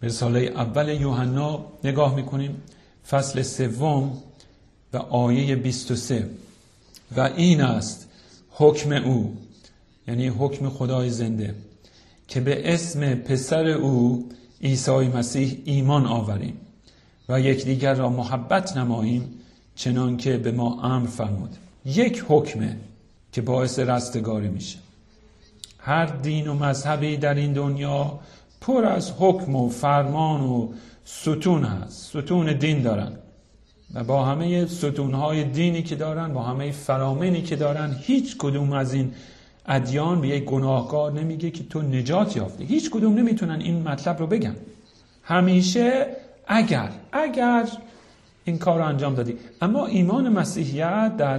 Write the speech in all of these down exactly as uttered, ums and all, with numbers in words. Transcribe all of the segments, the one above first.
رساله اول یوحنا نگاه میکنیم، فصل سوم و آیه بیست و سه. و این است حکم او، یعنی حکم خدای زنده، که به اسم پسر او عیسی مسیح ایمان آوریم و یکدیگر را محبت نماییم چنان که به ما امر فرمود. یک حکمه که باعث رستگاری میشه. هر دین و مذهبی در این دنیا پر از حکم و فرمان و ستون هست، ستون دین دارن و با همه ستونهای دینی که دارن، با همه فرامینی که دارن، هیچ کدوم از این ادیان به یک گناهکار نمیگه که تو نجات یافتی. هیچ کدوم نمیتونن این مطلب رو بگن. همیشه اگر اگر این کار رو انجام دادی. اما ایمان مسیحیت در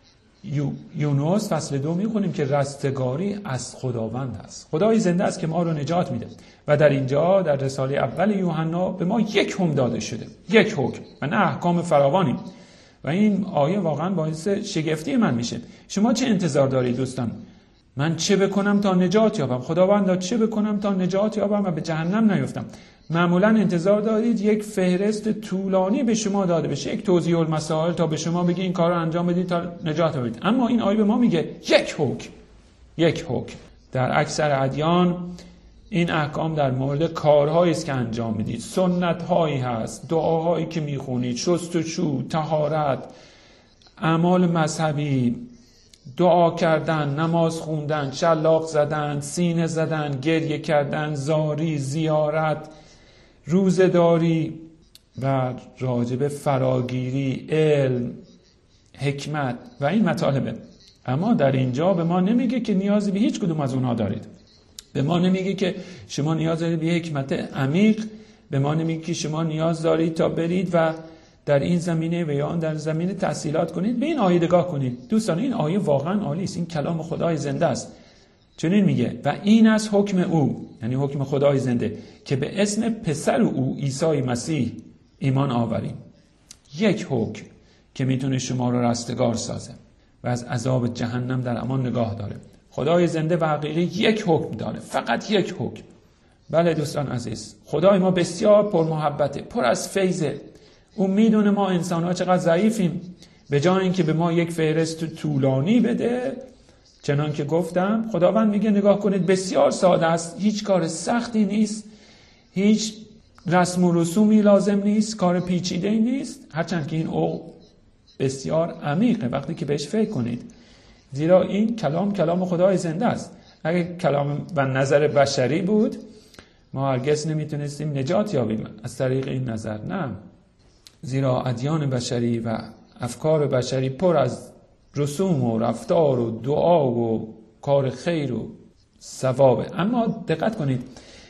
یونس فصل دو میخونیم که رستگاری از خداوند است. خدای زنده است که ما رو نجات میده و در اینجا در رساله اول یوحنا به ما یک حکم داده شده، یک حکم و نه احکام فراوانی. و این آیه واقعا باعث شگفتی من میشه. شما چه انتظار دارید دوستان؟ من چه بکنم تا نجات یابم؟ خداوندا چه بکنم تا نجات یابم و به جهنم نیفتم؟ معمولا انتظار دارید یک فهرست طولانی به شما داده بشه، یک توضیح المسائل تا به شما بگه این کار رو انجام بدید تا نجات یابید. اما این آیه به ما میگه یک حکم، یک حکم. در اکثر ادیان این احکام در مورد کارهایی است که انجام میدید، سنت‌هایی هست، دعاهایی که میخونید، شستشو، طهارت، اعمال مذهبی، دعا کردن، نماز خوندن، شلاق زدن، سینه زدن، گریه کردن، زاری، زیارت، روزه‌داری و راجب فراگیری، علم، حکمت و این مطالبه. اما در اینجا به ما نمیگه که نیازی به هیچ کدوم از اونها دارید. به ما نمیگه که شما نیاز دارید به حکمت عمیق. به ما نمیگه که شما نیاز دارید تا برید و در این زمینه و یا در زمینه تحصیلات کنید. به این آیه نگاه کنید دوستان، این آیه واقعا عالی است. این کلام خدای زنده است. چنین میگه و این از حکم او، یعنی حکم خدای زنده، که به اسم پسر او عیسی مسیح ایمان آوریم. یک حکم که میتونه شما رو رستگار سازه و از عذاب جهنم در امان نگاه داره. خدای زنده و حقیقی یک حکم داره، فقط یک حکم. بله دوستان عزیز، خدای ما بسیار پر محبته، پر از فیضه. اون میدونه ما انسان ها چقدر ضعیفیم. به جای اینکه به ما یک فهرست طولانی بده، چنان که گفتم، خداوند میگه نگاه کنید بسیار ساده است، هیچ کار سختی نیست، هیچ رسم و رسومی لازم نیست، کار پیچیده‌ای نیست، هرچند که این او بسیار عمیقه وقتی که بهش فکر کنید. زیرا این کلام کلام خدای زنده است. اگر کلام و نظر بشری بود، ما هرگز نمیتونستیم نجات یابیم از طریق این نظر. نه، زیرا ادیان بشری و افکار بشری پر از رسوم و رفتار و دعا و کار خیر و ثوابه. اما دقت کنید،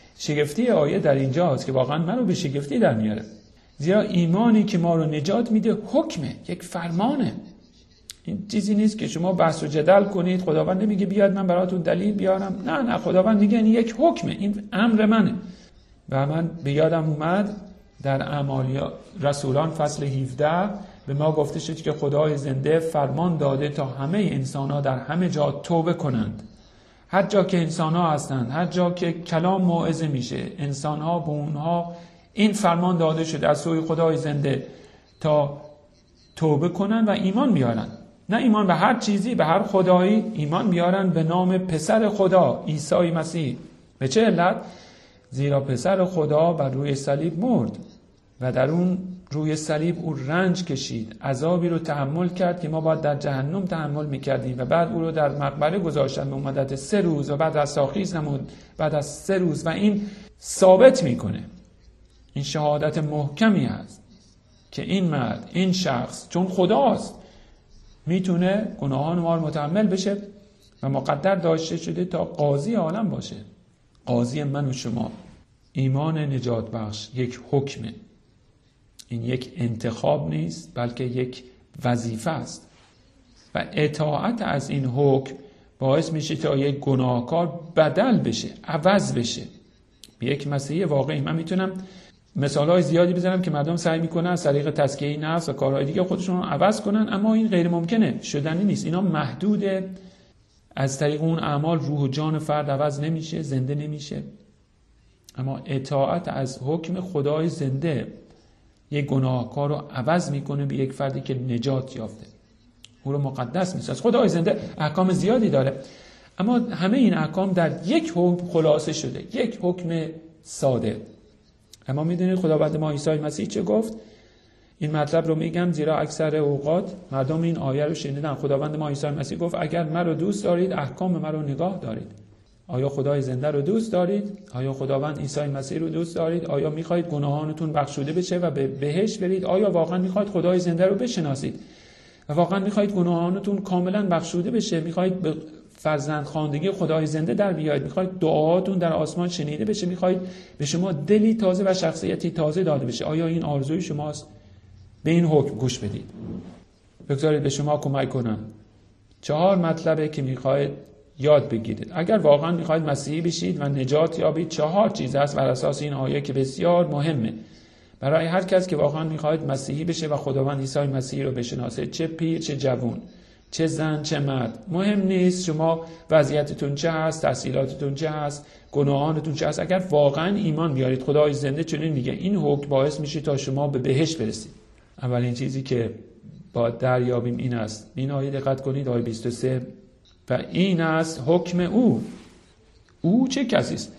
شگفتی آیه در اینجاست که واقعا منو به شگفتی در میاره. زیرا ایمانی که ما رو نجات میده حکمه، یک فرمانه. این چیزی نیست که شما بحث و جدل کنید. خداوند نمیگه بیاد من براتون دلیل بیارم. نه نه، خداوند میگه این یک حکمه، این امر منه. و من به یادم اومد در اعمال رسولان فصل هفده به ما گفته شد که خدای زنده فرمان داده تا همه انسان‌ها در همه جا توبه کنند. هر جا که انسان‌ها هستند، هر جا که کلام موعظه میشه، انسان‌ها به اونها این فرمان داده شده از سوی خدای زنده تا توبه کنن و ایمان بیارن. نه ایمان به هر چیزی، به هر خدایی، ایمان بیارن به نام پسر خدا عیسی مسیح. به چه علت؟ زیرا پسر خدا بر روی صلیب مرد و در اون روی صلیب او رنج کشید، عذابی رو تحمل کرد که ما باید در جهنم تحمل میکردیم و بعد او رو در مقبره گذاشتن به مدت سه روز و بعد رستاخیز نمود بعد از سه روز. و این ثابت میکنه، این شهادت محکمی هست که این مرد، این شخص چون خداست میتونه گناهان ما رو متحمل بشه و مقدر داشته شده تا قاضی عالم باشه، قاضی من و شما. ایمان نجات بخش یک حکمه. این یک انتخاب نیست بلکه یک وظیفه است و اطاعت از این حکم باعث میشه تا یک گناهکار بدل بشه، عوض بشه به یک مسیحی واقعی. من میتونم مثالهای زیادی بزنم که مردم سعی میکنن از طریق تزکیه نفس و کارهای دیگه خودشون رو عوض کنن، اما این غیر ممکنه، شدنی نیست. اینا محدوده. از طریق اون اعمال روح و جان فرد عوض نمیشه، زنده نمیشه. اما اطاعت از حکم خدای زنده یک گناهکار رو عوض میکنه به یک فردی که نجات یافته، او رو مقدس میسازه. خدای زنده احکام زیادی داره، اما همه این احکام در یک حکم خلاصه شده، یک حکم ساده. اما میدونید خداوند ما عیسی مسیح چه گفت؟ این مطلب رو میگم زیرا اکثر اوقات مردم این آیه رو شنیدن. خداوند ما عیسی مسیح گفت اگر مرا دوست دارید احکام مرا نگاه دارید. آیا خدای زنده رو دوست دارید؟ آیا خداوند عیسی مسیح رو دوست دارید؟ آیا میخواید گناهانتون بخشوده بشه و به بهشت برید؟ آیا واقعا میخواید خدای زنده رو بشناسید و واقعا میخواید گناهانتون کاملا بخشوده بشه؟ میخواید به فرزند خواندگی خدای زنده در بیاید؟ میخواید دعاهاتون در آسمان شنیده بشه؟ میخواید به شما دلی تازه و شخصیتی تازه داده بشه؟ آیا این آرزوی شماست؟ به این حکم گوش بدید. بگذارید به شما کمک کنم. چهار مطلبه که میخواید یاد بگیرید. اگر واقعا میخواید مسیحی بشید و نجات یابید، چهار چیز هست بر اساس این آیه که بسیار مهمه برای هر کس که واقعا میخواید مسیحی بشه و خداوند عیسی مسیح رو بشناسه، چه پیر چه جوان، چه زن چه مرد. مهم نیست شما وضعیتتون چه هست، تحصیلاتتون چه هست، گناهانتون چه هست. اگر واقعا ایمان بیارید، خدای زنده چنین میگه این حکم باعث میشه تا شما به بهشت برسید. اولین چیزی که باید دریابیم این است. این آیه دقت کنید، آیه بیست و سه، و این است حکم او. او چه کسی است؟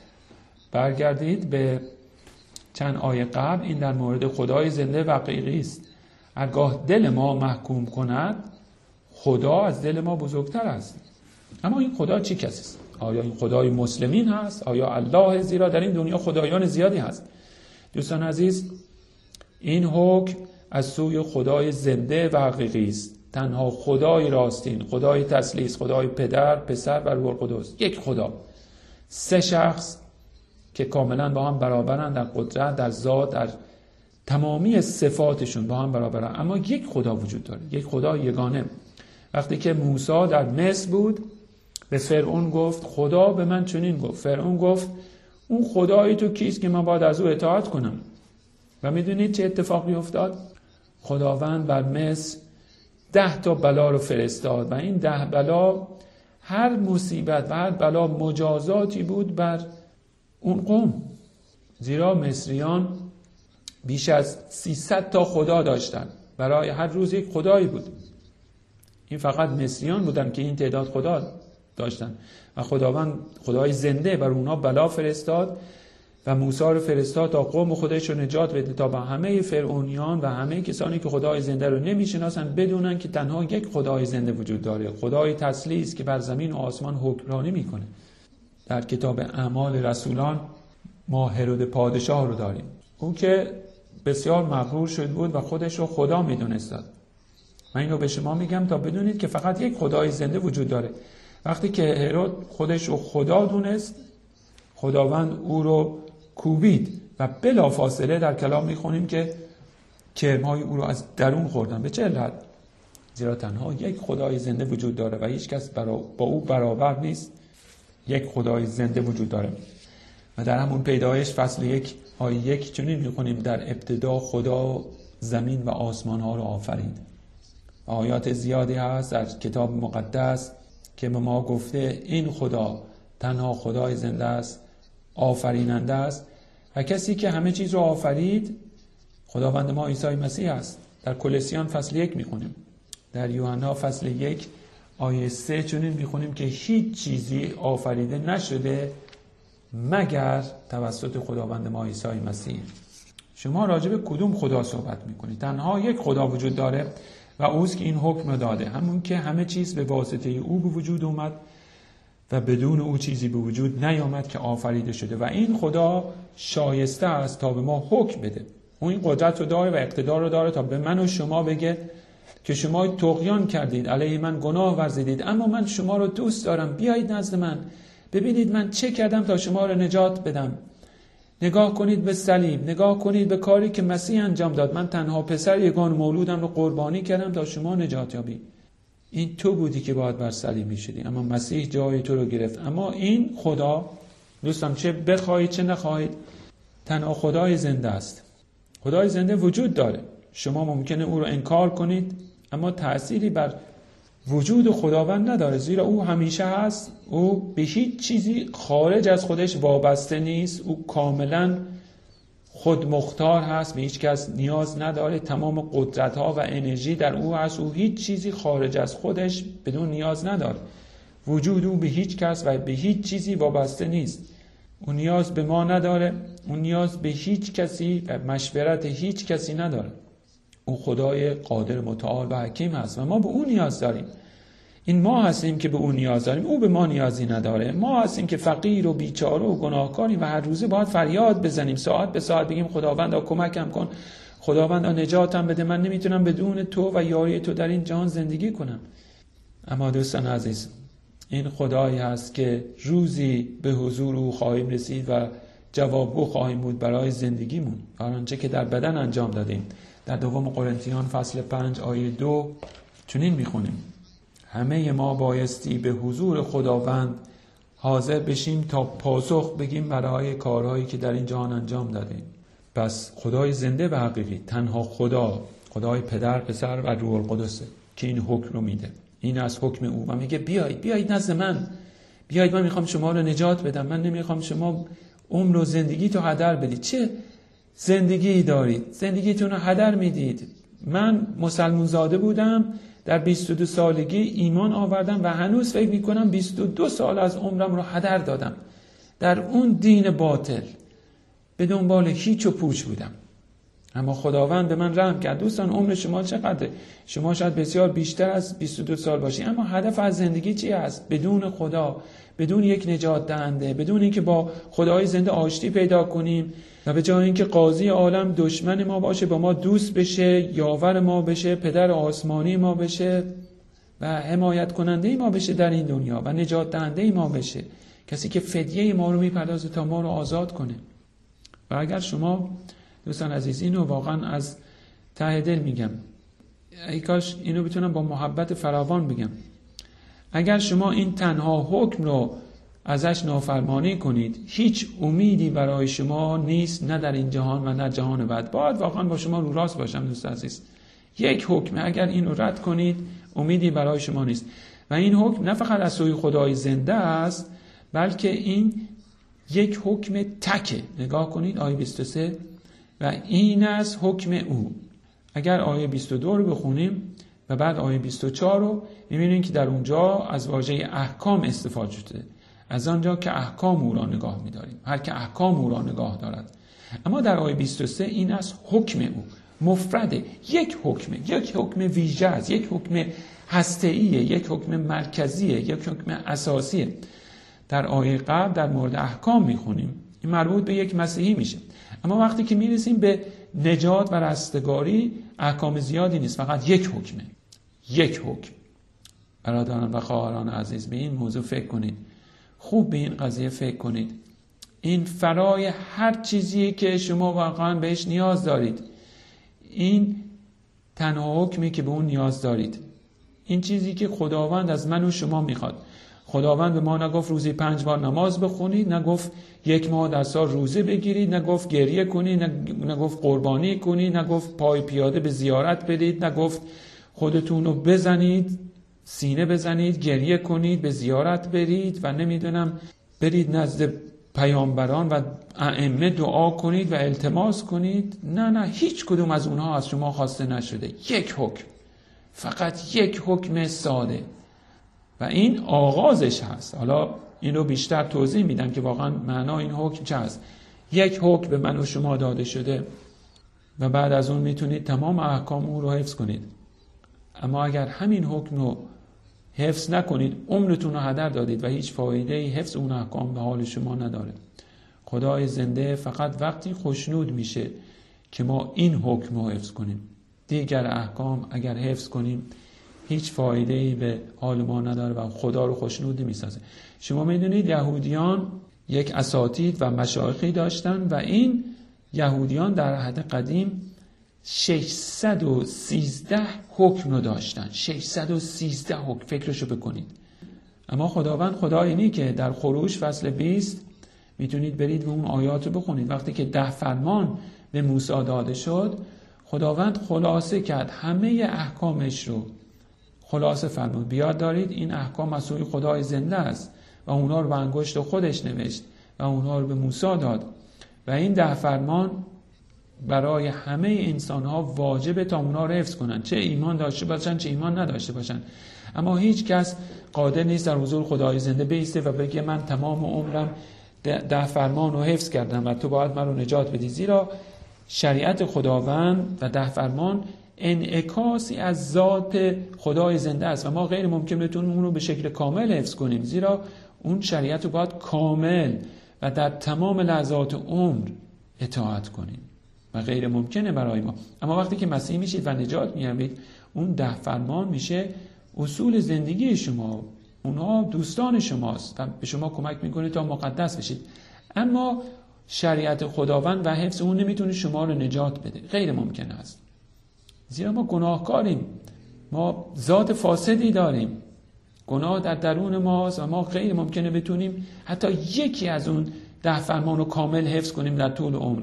برگردید به چند آیه قبل. این در مورد خدای زنده و حقیقی است. هرگاه دل ما محکوم کند، خدا از دل ما بزرگتر است. اما این خدا چه کسی است؟ آیا این خدای مسلمین هست؟ آیا الله؟ زیرا در این دنیا خدایان زیادی هست. دوستان عزیز، این حکم از سوی خدای زنده و حقیقی است. تنها خدای راستین، خدای تثلیث، خدای پدر، پسر و روح القدس، یک خدا، سه شخص که کاملا با هم برابرند در قدرت، در ذات، در تمامی صفاتشون با هم برابرند، اما یک خدا وجود داره، یک خدا یگانه. وقتی که موسی در مصر بود به فرعون گفت خدا به من چنین گفت. فرعون گفت اون خدای تو کیست که من باید از او اطاعت کنم؟ و میدونید چه اتفاقی افتاد؟ خداوند بر مصر ده تا بلا رو فرستاد و این ده بلا هر مصیبت و هر بلا مجازاتی بود بر اون قوم. زیرا مصریان بیش از سیصد تا خدا داشتن، برای هر روز یک خدایی بود. این فقط مصریان بودن که این تعداد خدا داشتن و خداوند خدای زنده بر اونها بلا فرستاد و موسی رو فرستاد تا قوم خودش رو نجات بده، تا با همه فرعونیان و همه کسانی که خدای زنده رو نمیشناسن بدونن که تنها یک خدای زنده وجود داره، خدای تثلیث که بر زمین و آسمان حکمرانی میکنه. در کتاب اعمال رسولان ما هرود پادشاه رو داریم، او که بسیار مغرور شد بود و خودش رو خدا میدونست. من این رو به شما میگم تا بدونید که فقط یک خدای زنده وجود داره. وقتی که هرود خودش رو خدا دونست، خداوند او رو کوبید و بلا فاصله در کلام میخونیم که کرمهای او رو از درون خوردن. به چه علت؟ زیرا تنها یک خدای زنده وجود داره و هیچ کس برا با او برابر نیست. یک خدای زنده وجود داره. و در همون پیدایش فصل یک آیه یک چنین میخونیم در ابتدا خدا زمین و آسمان ها رو آفرید. آیات زیادی هست در کتاب مقدس که به ما گفته این خدا تنها خدای زنده است، آفریننده است و کسی که همه چیز رو آفرید خداوند ما عیسی مسیح است. در کولوسیان فصل یک میخونیم. در یوحنا فصل یک آیه سه چنین میخونیم که هیچ چیزی آفریده نشده مگر توسط خداوند ما عیسی مسیح. شما راجع به کدوم خدا صحبت میکنید؟ تنها یک خدا وجود داره و اوست که این حکم رو داده، همون که همه چیز به واسطه او به وجود اومد و بدون او چیزی به وجود نیامد که آفریده شده و این خدا شایسته است تا به ما حکم بده. او این قدرت رو داره و اقتدار رو داره تا به من و شما بگه که شما طغیان کردید، علیه من گناه ورزیدید، اما من شما رو دوست دارم، بیایید نزد من، ببینید من چه کردم تا شما رو نجات بدم. نگاه کنید به صلیب، نگاه کنید به کاری که مسیح انجام داد. من تنها پسر یگان مولودم رو قربانی کردم تا شما نجات یابی. این تو بودی که باید بر صلیب میشدی، اما مسیح جای تو رو گرفت. اما این خدا دوستان، چه بخواهید چه نخواهید، تنها خدای زنده است. خدای زنده وجود داره. شما ممکنه او رو انکار کنید، اما تأثیری بر وجود خداوند نداره، زیرا او همیشه هست. او به هیچ چیزی خارج از خودش وابسته نیست. او کاملا خودمختار هست، به هیچ کس نیاز نداره. تمام قدرت ها و انرژی در او هست. او هیچ چیزی خارج از خودش بدون نیاز نداره. وجود او به هیچ کس و به هیچ چیزی وابسته نیست. او نیاز به ما نداره. او نیاز به هیچ کسی و مشورت هیچ کسی نداره. او خدای قادر متعال و حکیم هست و ما به او نیاز داریم. این ما هستیم که به او نیاز داریم، او به ما نیازی نداره. ما هستیم که فقیر و بیچاره و گناهکاریم و هر روزه باید فریاد بزنیم، ساعت به ساعت بگیم خداوندا کمکم کن، خداوندا نجاتم بده، من نمیتونم بدون تو و یاری تو در این جهان زندگی کنم. اما دوستان عزیز، این خدایی هست که روزی به حضور او خواهیم رسید و جوابگو خواهیم بود برای زندگیمون، هر آنچه که در بدن انجام دادیم. در دوم قرنتیان فصل پنج آیه دو چنین میخونیم: همه ما بایستی به حضور خداوند حاضر بشیم تا پاسخ بگیم برای کارهایی که در این جهان انجام دادیم. پس خدای زنده و حقیقی، تنها خدا، خدای پدر، پسر و روح القدس که این حکم رو میده. این از حکم او و میگه بیایید بیایید نزد من، بیایید من میخوام شما رو نجات بدم، من نمیخوام شما عمر و زندگی تو هدر بدید. چه زندگی دارید؟ زندگیتون رو هدر میدید. من مسلمون زاده بودم، در بیست و دو سالگی ایمان آوردم و هنوز فکر میکنم بیست و دو سال از عمرم رو هدر دادم در اون دین باطل، به دنبال هیچ و پوچ بودم. اما خداوند به من رحم کرد. دوستان، عمر شما چقدره؟ شما شاید بسیار بیشتر از بیست و دو سال باشی، اما هدف از زندگی چی است؟ بدون خدا، بدون یک نجات دهنده، بدون اینکه با خدای زنده آشتی پیدا کنیم و به جای اینکه قاضی عالم دشمن ما باشه، با ما دوست بشه، یاور ما بشه، پدر آسمانی ما بشه و حمایت کننده ما بشه در این دنیا و نجات دهنده ما بشه، کسی که فدیه ما رو میپردازه تا ما رو آزاد کنه. و اگر شما دوستان عزیز، اینو واقعا از ته دل میگم، ای کاش اینو بتونم با محبت فراوان بگم، اگر شما این تنها حکم رو ازش نافرمانی کنید، هیچ امیدی برای شما نیست، نه در این جهان و نه جهان بعد. باید واقعا با شما رو راست باشم دوست عزیز. یک حکم اگر این رو رد کنید، امیدی برای شما نیست. و این حکم نه فقط از سوی خدای زنده است، بلکه این یک حکم تکه. نگاه کنید آیه بیست و سه: و این از حکم او. اگر آیه بیست و دو رو بخونیم و بعد آیه بیست و چهار رو می‌بینیم که در اونجا از واژه احکام استفاده شده، از آنجا که احکام او را نگاه می‌داریم، هر که احکام او را نگاه دارد. اما در آیه بیست و سه این از حکم او، مفرده، یک حکم، یک حکم ویژه است، یک حکم هسته‌ایه، یک حکم مرکزیه، یک حکم اساسیه. در آیه قبل در مورد احکام می‌خونیم، این مربوط به یک مسیحی میشه. اما وقتی که میرسیم به نجات و رستگاری، احکام زیادی نیست، فقط یک حکمه، یک حکم. برادران و خواهران عزیز، به این موضوع فکر کنید، خوب به این قضیه فکر کنید. این فرای هر چیزی که شما واقعا بهش نیاز دارید. این تنها حکمی که به اون نیاز دارید. این چیزی که خداوند از من و شما میخواد. خداوند به ما نگفت روزی پنج بار نماز بخونید، نگفت یک ماه در سال روزه بگیرید، نگفت گریه کنید، نگفت قربانی کنید، نگفت پای پیاده به زیارت برید، نگفت خودتون رو بزنید، سینه بزنید، گریه کنید، به زیارت برید و نمیدونم برید نزد پیامبران و ائمه دعا کنید و التماس کنید. نه نه، هیچ کدوم از اونها از شما خواسته نشده. یک حکم، فقط یک حکم ساده و این آغازش هست. حالا این رو بیشتر توضیح میدم که واقعا معنا این حکم چه هست. یک حکم به من و شما داده شده و بعد از اون میتونید تمام احکام اون رو حفظ کنید. اما اگر همین حکم رو حفظ نکنید، عمرتون رو هدر دادید و هیچ فایده ای حفظ اون احکام به حال شما نداره. خدای زنده فقط وقتی خوشنود میشه که ما این حکم رو حفظ کنیم. دیگر احکام اگر حفظ کنیم هیچ فایده ای به حال ما نداره و خدا رو خوشنود نمیسازه. شما میدونید یهودیان یک اساتید و مشایخی داشتن و این یهودیان در عهد قدیم ششصد و سیزده حکم رو داشتن. ششصد و سیزده حکم، فکرشو بکنید. اما خداوند خدا اینی که در خروج فصل بیست میتونید برید و اون آیات رو بخونید. وقتی که ده فرمان به موسی داده شد، خداوند خلاصه کرد همه احکامش رو، خلاصه فرمود بیاد دارید این احکام از سوی خدای زنده است و اونا رو به انگشت خودش نوشت و اونا رو به موسی داد و این ده فرمان برای همه انسان ها واجبه تا اونا رو حفظ کنن، چه ایمان داشته باشن چه ایمان نداشته باشن. اما هیچ کس قادر نیست در حضور خدای زنده بیسته و بگه من تمام عمرم ده فرمان رو حفظ کردم و تو باید من رو نجات بدی، زیرا شریعت خداوند و ده فرمان انعکاسی از ذات خدای زنده است و ما غیر ممکن بتونیم اون رو به شکل کامل حفظ کنیم، زیرا اون شریعت رو باید کامل و در تمام لحظات عمر اطاعت کنیم و غیر ممکنه برای ما. اما وقتی که مسیح میشید و نجات می‌یابید، اون ده فرمان میشه اصول زندگی شما، اونها دوستان شماست و به شما کمک میکنه تا مقدس بشید. اما شریعت خداوند و حفظ اون نمیتونه شما رو نجات بده، غیر ممکن است، زیرا ما گناهکاریم، ما ذات فاسدی داریم، گناه در درون ماست و ما غیر ممکنه بتونیم حتی یکی از اون ده فرمان رو کامل حفظ کنیم در طول عمر.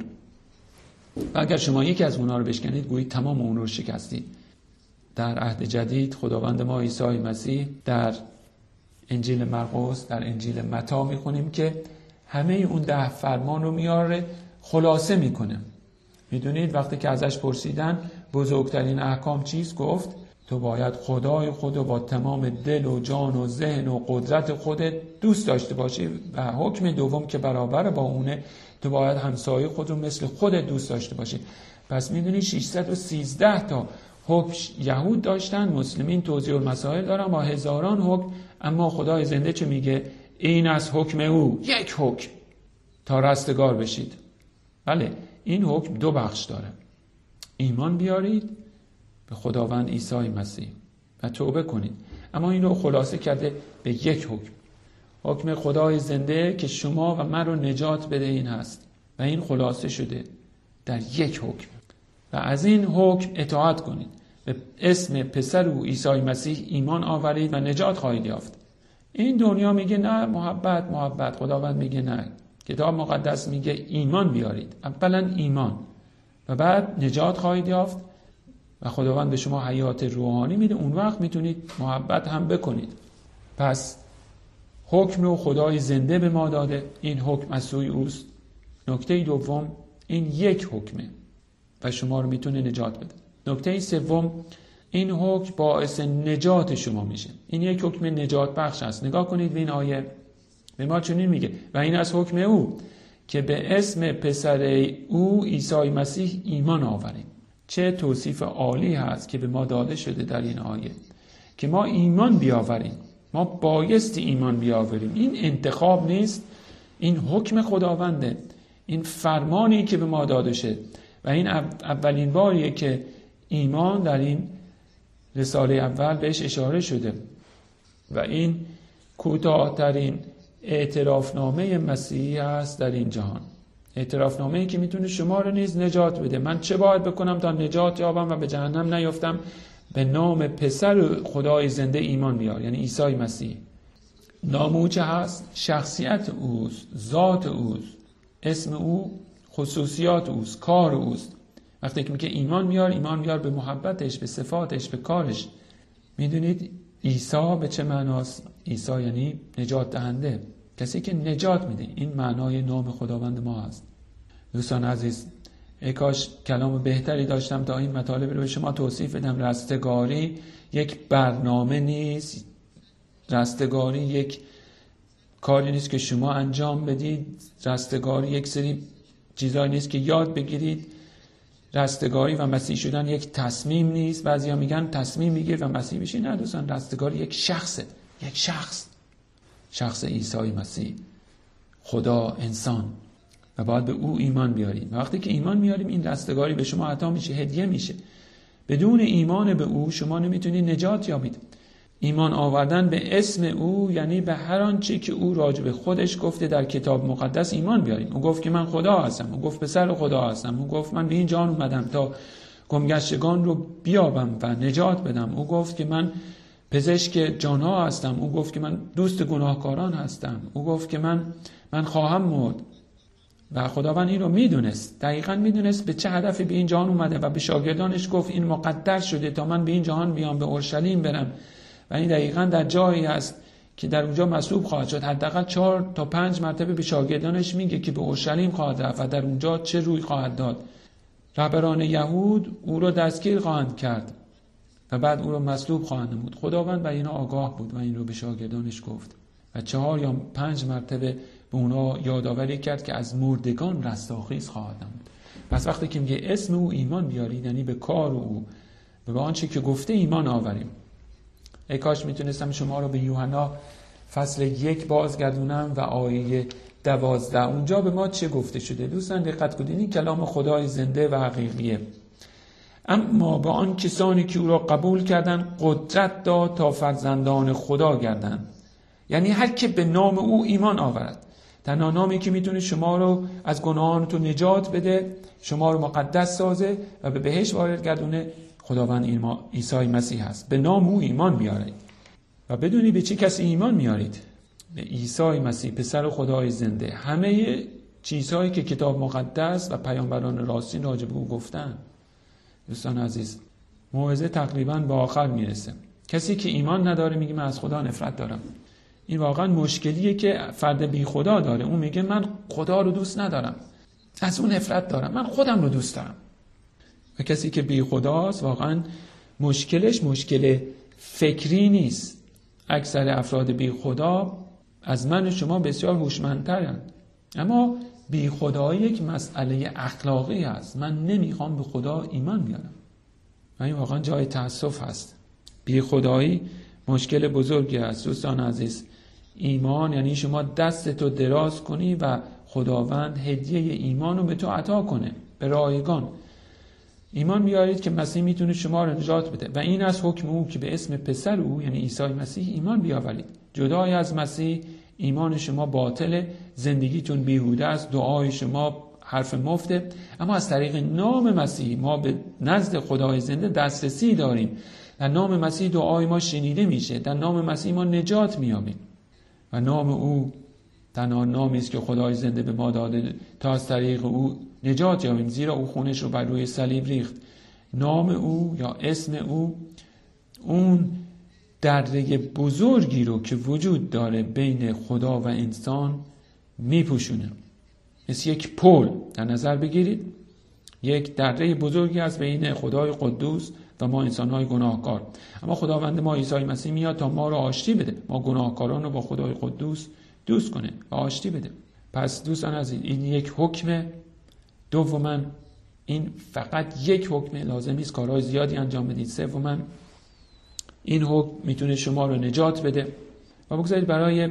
و اگر شما یکی از اونها رو بشکنید گویی تمام اون رو شکستید. در عهد جدید خداوند ما عیسی مسیح در انجیل مرقس، در انجیل متی میخونیم که همه اون ده فرمان رو میاره خلاصه میکنه. میدونید وقتی که ازش پرسیدن بزرگترین احکام چیست، گفت تو باید خدای خود رو با تمام دل و جان و ذهن و قدرت خودت دوست داشته باشی و حکم دوم که برابر با اونه، تو باید همسایه خود رو مثل خودت دوست داشته باشی. پس میدونی ششصد و سیزده تا حکم یهود داشتن، مسلمین توضیح المسائل دارن با هزاران حکم، اما خدای زنده چه میگه؟ این از حکم او، یک حکم تا رستگار بشید. بله، این حکم دو بخش داره، ایمان بیارید به خداوند عیسی مسیح و توبه کنید، اما این رو خلاصه کرده به یک حکم، حکم خدای زنده که شما و من رو نجات بده این هست و این خلاصه شده در یک حکم و از این حکم اطاعت کنید، به اسم پسر او عیسی مسیح ایمان آورید و نجات خواهید یافت. این دنیا میگه نه محبت محبت، خداوند میگه نه، کتاب مقدس میگه ایمان بیارید، اولا ایمان و بعد نجات خواهید یافت و خداوند به شما حیات روحانی میده، اون وقت میتونید محبت هم بکنید. پس حکم رو خدای زنده به ما داده، این حکم از سوی اوست. نکته دوم، این یک حکمه و شما رو میتونه نجات بده. نکته سوم، این حکم باعث نجات شما میشه، این یک حکم نجات بخش است. نگاه کنید به این آیه، به ما چنین میگه و این از حکم او که به اسم پسر او عیسی مسیح ایمان آوریم. چه توصیف عالی هست که به ما داده شده در این آیه که ما ایمان بیاوریم. ما بایستی ایمان بیاوریم، این انتخاب نیست، این حکم خداونده، این فرمانی که به ما داده شد و این اولین باریه که ایمان در این رساله اول بهش اشاره شده و این کوتاه‌ترین اعترافنامه مسیحی است در این جهان، اعترافنامه‌ای که میتونه شما رو نیز نجات بده. من چه باید بکنم تا نجات یابم و به جهنم نیفتم؟ به نام پسر خدای زنده ایمان بیار، یعنی عیسی مسیح. نام او چه هست؟ شخصیت اوست، ذات اوست، اسم او خصوصیات اوست، کار اوست. وقتی که میگه ایمان بیار، ایمان بیار به محبتش، به صفاتش، به کارش. میدونید عیسی به چه معناست؟ عیسی یعنی نجات دهنده، کسی که نجات میده. این معنای نام خداوند ما هست. دوستان عزیز، ای کاش کلام بهتری داشتم تا این مطالب رو به شما توصیف بدم. رستگاری یک برنامه نیست، رستگاری یک کاری نیست که شما انجام بدید، رستگاری یک سری چیزایی نیست که یاد بگیرید، رستگاری و مسیح شدن یک تصمیم نیست. بعضیا میگن تصمیم میگیر و مسیح بشی. نه دوستان، رستگاری یک شخصه، یک شخص، شخص عیسی مسیح، خدا انسان، و باید به او ایمان بیاریم. وقتی که ایمان میاریم این رستگاری به شما عطا میشه، هدیه میشه. بدون ایمان به او شما نمیتونید نجات یابید. ایمان آوردن به اسم او یعنی به هر آنچه که او راجع به خودش گفته در کتاب مقدس ایمان بیاریم. او گفت که من خدا هستم، او گفت پسر خدا هستم، او گفت من به این جهان اومدم تا گمگشتگان رو بیابم و نجات بدم، او گفت که من پزشک جانها هستم، او گفت که من دوست گناهکاران هستم، او گفت که من من خواهم مرد. و خداوند این رو میدونست، دقیقاً میدونست به چه هدفی به این جهان اومده و به شاگردانش گفت این مقدر شده تا من به این جهان بیام، به اورشلیم برم و این دقیقاً در جایی است که در اونجا مصلوب خواهد شد. حداقل چهار تا پنج مرتبه به شاگردانش میگه که به اورشلیم خواهد رفت و در اونجا چه روی خواهد داد. رهبران یهود او را دستگیر خواهند کرد و بعد او را مصلوب خواهند نمود. خداوند بر اینا آگاه بود و این رو به شاگردانش گفت و چهار یا پنج مرتبه به اونا یادآوری کرد که از مردگان رستاخیز خواهد نمود. پس وقتی که میگه اسم او ایمان بیارید، یعنی به کار او و به آنچه که گفته ایمان آوریم. ای کاش میتونستم شما رو به یوحنا فصل یک بازگردونم و آیه دوازده. اونجا به ما چه گفته شده؟ دوستان دقت کنید، این کلام خدای زنده و حقیقیه. اما به آن کسانی که او را قبول کردند قدرت داد تا فرزندان خدا گردند. یعنی هر که به نام او ایمان آورد. تنها نامی که میتونه شما رو از گناهانتون نجات بده، شما رو مقدس سازه و به بهشت وارد گردونه، خداوند عیسی مسیح هست. به نام او ایمان بیارید و بدونی به چه کسی ایمان میارید؟ به عیسی مسیح پسر خدای زنده. همه چیزهایی که کتاب مقدس و پیامبران راستین راجع به او گفتن. دوستان عزیز، موعظه تقریبا به آخر میرسه. کسی که ایمان نداره میگه من از خدا نفرت دارم. این واقعا مشکلیه که فرد بی خدا داره. اون میگه من خدا رو دوست ندارم، از اون نفرت دارم، من خودم رو دوست دارم. و کسی که بی خداست واقعا مشکلش مشکل فکری نیست. اکثر افراد بی خدا از من و شما بسیار هوشمندترند، اما بی خدایی یک مسئله اخلاقی است. من نمیخوام به خدا ایمان بیارم و این واقعا جای تأسف هست. بی خدایی مشکل بزرگی است. دوستان عزیز، ایمان یعنی شما دستتو دراز کنی و خداوند هدیه ایمان رو به تو عطا کنه به رایگان. ایمان بیارید که مسیح میتونه شما رو نجات بده و این از حکم او که به اسم پسر او یعنی عیسی مسیح ایمان بیاورید. جدای از مسیح ایمان شما باطله، زندگیتون بیهوده است، دعای شما حرف مفته. اما از طریق نام مسیح ما به نزد خدای زنده دسترسی داریم. در نام مسیح دعای ما شنیده میشه، در نام مسیح ما نجات میابیم و نام او تنها نامی است که خدای زنده به ما داده تا از طریق او نجات یابیم، زیرا او خونش رو بر روی صلیب ریخت. نام او یا اسم او اون دره بزرگی رو که وجود داره بین خدا و انسان میپوشونه. مثل یک پل در نظر بگیرید، یک دره بزرگی است بین خدای قدوس و ما انسان‌های گناهکار. اما خداوند ما عیسی مسیح میاد تا ما رو آشتی بده، ما گناهکاران رو با خدای قدوس دوست کنه و آشتی بده. پس دوستان عزیز، این یک حکمه. دوما این فقط یک حکمه، لازم نیست کارهای زیادی انجام بدید. سوما این حکم میتونه شما رو نجات بده. و بگذارید برای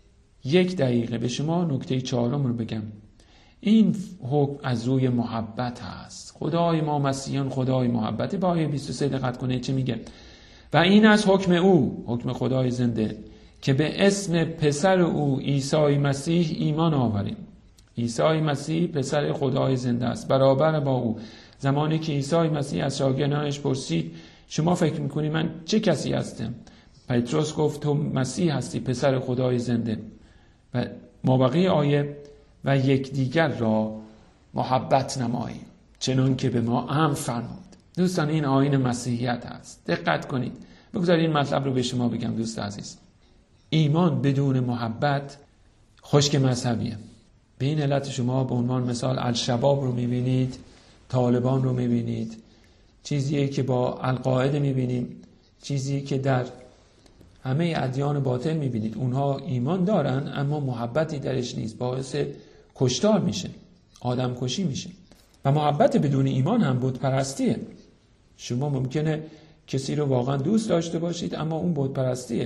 یک دقیقه به شما نکته چهارم رو بگم. این حکم از روی محبت هست. خدای ما مسیحیان خدای محبته. با آیه بیست و سه دقت کنید چه میگه. و این از حکم او، حکم خدای زنده، که به اسم پسر او عیسی مسیح ایمان آوریم. عیسی مسیح پسر خدای زنده است، برابر با او. زمانی که عیسی مسیح از شاگردانش پرسید شما فکر میکنی من چه کسی هستم؟ پتروس گفت تو مسیح هستی پسر خدای زنده. و مابقی آیه و یکدیگر را محبت نماییم چنان که به ما امر فرمود. دوستان این آیین مسیحیت هست. دقت کنید. بگذارید این مطلب رو به شما بگم دوست عزیز. ایمان بدون محبت خشک مذهبیه. به این علت شما به عنوان مثال الشباب رو میبینید، طالبان رو میبینید، چیزیه که با القاعده میبینیم، چیزی که در همه ادیان باطل میبینید. اونها ایمان دارن اما محبتی درش نیست، باعث کشتار میشه، آدم کشی میشه. و محبت بدون ایمان هم بت پرستیه. شما ممکنه کسی رو واقعا دوست داشته باشید اما اون بت پرستیه.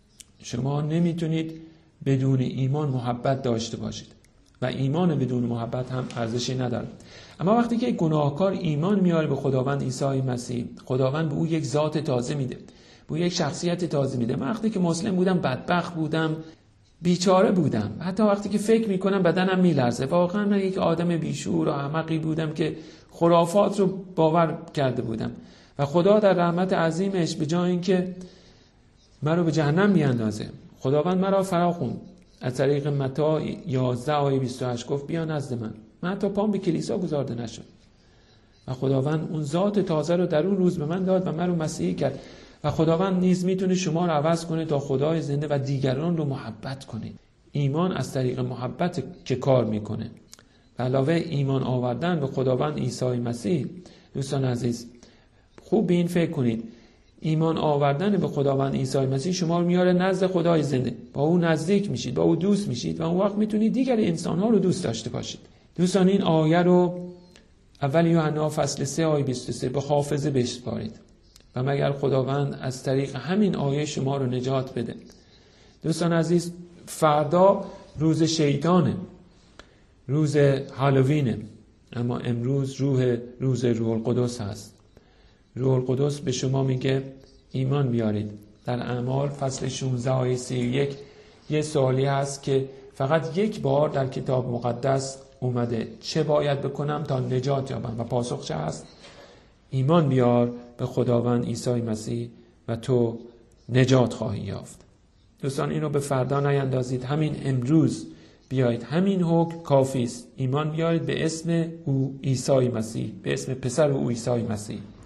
شما نمیتونید بدون ایمان محبت داشته باشید و ایمان بدون محبت هم ارزشی نداره. اما وقتی که گناهکار ایمان میاره به خداوند عیسی مسیح، خداوند به او یک ذات تازه میده، به او یک شخصیت تازه میده. من وقتی که مسلم بودم بدبخت بودم، بیچاره بودم، حتی وقتی که فکر میکنم بدنم میلرزه. واقعا من یک آدم بیشعور و احمقی بودم که خرافات رو باور کرده بودم و خدا در رحمت عظیمش به جای اینکه من رو به جهنم بیاندازه، خداوند مرا فرا خوند. از طریق متی یازده آیه بیست و هشت گفت بیا نزد من. من حتی پام به کلیسا گذارده نشد و خداوند اون ذات تازه رو در اون روز به من داد و من رو مسیحی کرد. و خداوند نیز میتونه شما رو عوض کنه تا خدای زنده و دیگران رو محبت کنید. ایمان از طریق محبت که کار میکنه. و علاوه ایمان آوردن به خداوند عیسی مسیح، دوستان عزیز خوب به این فکر کنید، ایمان آوردن به خداوند عیسی مسیح شما رو میاره نزد خدای زنده، با او نزدیک میشید، با او دوست میشید و اون وقت میتونید دیگر انسان‌ها رو دوست داشته باشید. دوستان این آیه رو اول یوحنا فصل سه آیه بیست و سه به حافظه بسپارید و مگر خداوند از طریق همین آیه شما رو نجات بده. دوستان عزیز فردا روز شیطانه، روز هالووینه، اما امروز روح روز روح القدس هست. روح القدس به شما میگه ایمان بیارید. در اعمال فصل شانزده آیه سی و یک یه سوالی هست که فقط یک بار در کتاب مقدس اومده، چه باید بکنم تا نجات یابم؟ و پاسخ چه هست؟ ایمان بیار به خداوند عیسی مسیح و تو نجات خواهی یافت. دوستان اینو به فردا نیندازید، همین امروز بیایید، همین حکم کافی است. ایمان بیارید به اسم او عیسی مسیح، به اسم پسر او عیسی مسیح.